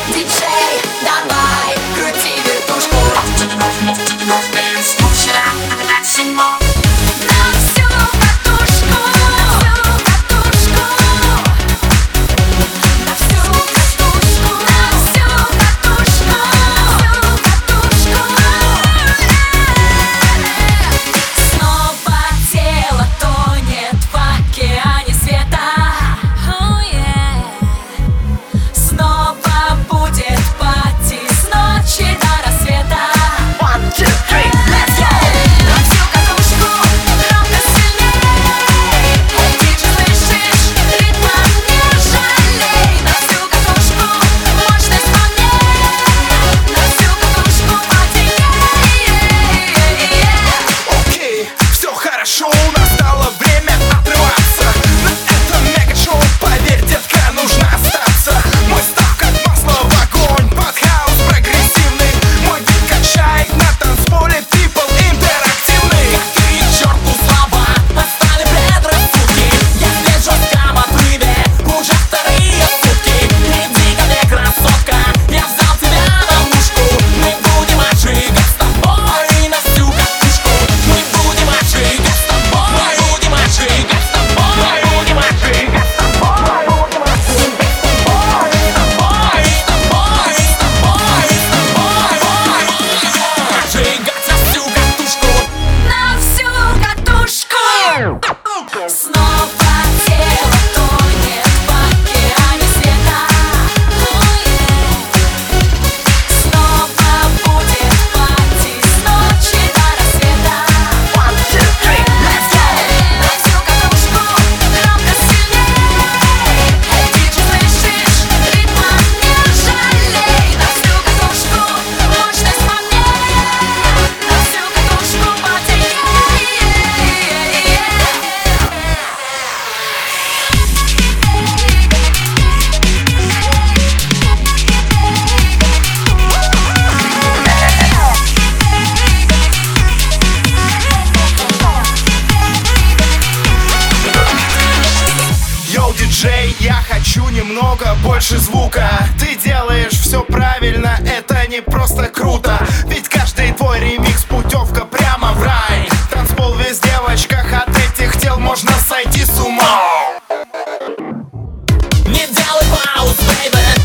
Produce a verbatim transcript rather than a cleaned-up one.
диджей, давай, крути вертушку. На всю катушку, на всю катушку, на всю катушку, на всю катушку, на всю катушку. Снова тело тонет в океане света. Oh, yeah. Снова будет пати с ночи до рассвета. One, two, three, let's go! На всю катушку, громко сильней. Эй, диджей, слышишь? Ритма не жалей. На всю катушку, мощность полней. На всю катушку, пати, Окей, все хорошо, настало время отрываться. На этом мега-шоу, поверь, детка, нужно остаться. Мой став как масло в огонь, под хаус прогрессивный. Мой бит качает на танцполе, трипл интерактивный. Как ты к черту слова, отстали предрассудки. Я здесь в жестком отрыве, уже вторые сутки. Иди ко мне, красотка, я взял тебя на мушку. Мы будем отжигать с тобой на всю катушку. Мы будем отжигать с тобой, мы будем отжигать с тобой, мы будем отжигать с тобой, мы будем отжигать с тобой, с тобой, с тобой, с тобой, с тобой. Отжигать на всю катушку. на всю катушку. Снова тело тонет в океане света. Oh, yeah. Снова будет пати с ночи до рассвета. One, two, three, let's go! На всю катушку, громко сильней. Эй, диджей, слышишь? Ритма не жалей. На всю катушку, мощность полней. На всю катушку, пати, Йоу, диджей, я хочу немного больше звука. Ты делаешь все правильно, это не просто круто. Ведь каждый твой ремикс путевка прямо в рай. Танцпол весь в девочках, от этих тел можно сойти с ума. Не делай пауз, бейбе.